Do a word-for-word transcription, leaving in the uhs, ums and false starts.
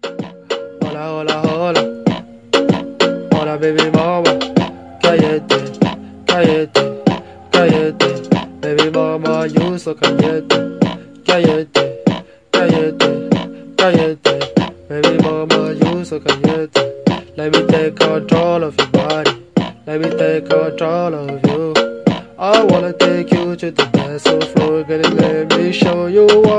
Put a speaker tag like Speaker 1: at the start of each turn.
Speaker 1: Hola, hola, hola. Hola, baby mama. Cállate, cállate, cállate. Baby mama, you so cállate. Cállate, cállate, cállate. Baby mama, you so cállate. Let me take control of your body. Let me take control of you. I wanna take you to the dance floor. Gonna let me show you what